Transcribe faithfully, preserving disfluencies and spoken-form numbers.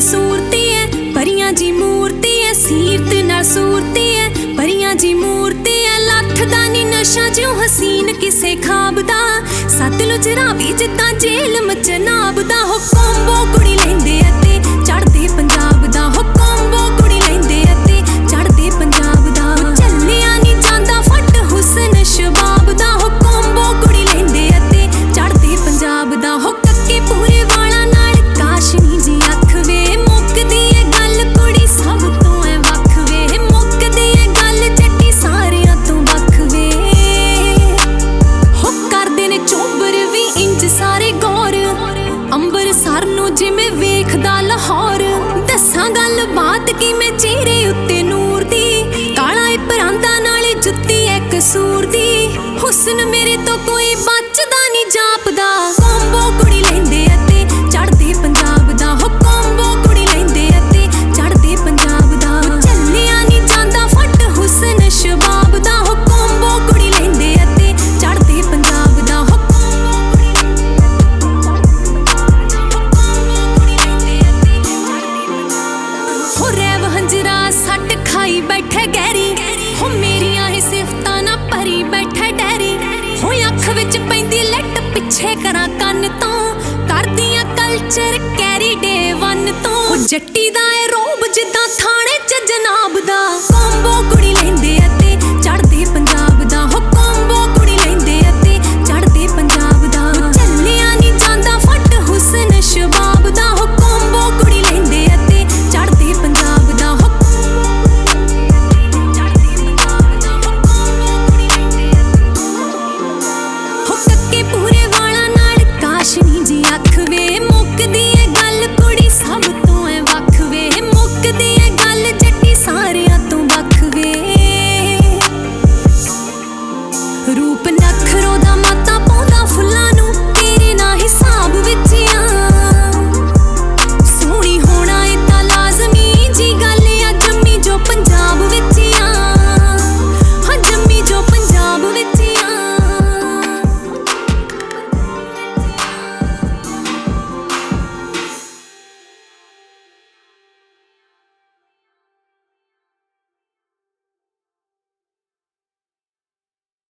सूरती है, परियां जी मूर्ति है, सीरत नाल सूरती है, परियां जी मूर्ति है। लथदा नी नशा ज्यों हसीन किसे खाब दा, सतलुज रावी जिद्दां झेलम चनाब दा। हो कोंबो कुड़ी लैंदे अते चढ़दे पंजाब दा, हो कोंबो कुड़ी लैंदे अते चढ़दे पंजाब दा। झल्लिया नी जांदा फट हुसन शबाब दा, हो कोंबो कुड़ी लैंदे अते चढ़दे पंजाब दा। हो कक्के पूरे वाला नाल काशनी जी अख वे, मुकदी है गल कुड़ी सब तों है वख वे, मुकदी है गल जट्टी सारियां तों वख वे। हो करदे ने चोबर भी इंज सारे गौर, अंबर सर नूं जिवें वेखदा लाहौर। दस्सां गल बात कि मैं चेहरे उत्ते नूर दी, काला ए परांदा नाले जुत्ती है कसूर दी। हुस्न मेरे तो कोई बचदा नी जापदा, कोंबो कुड़ी लैंदे अते चढ़दे पंजाब दा। हो कोंबो कुड़ी लैंदे अते चढ़दे पंजाब दा। झल्लिया नी जांदा फट हुस्न शबाब दा, हो कोंबो कुड़ी लैंदे अते चढ़दे पंजाब दा। हो हो रैव हंजरा सट खाई बैठे गहरी, हो मेरियां ही सिफतां ना भरी बैठे डैरी। हो अख विच पैंदी लट पिछे करा कन्न तो, करदियां कल्चर कैरी डे वन तो। हो जट्टी दा ए रोब जिद्दां थाने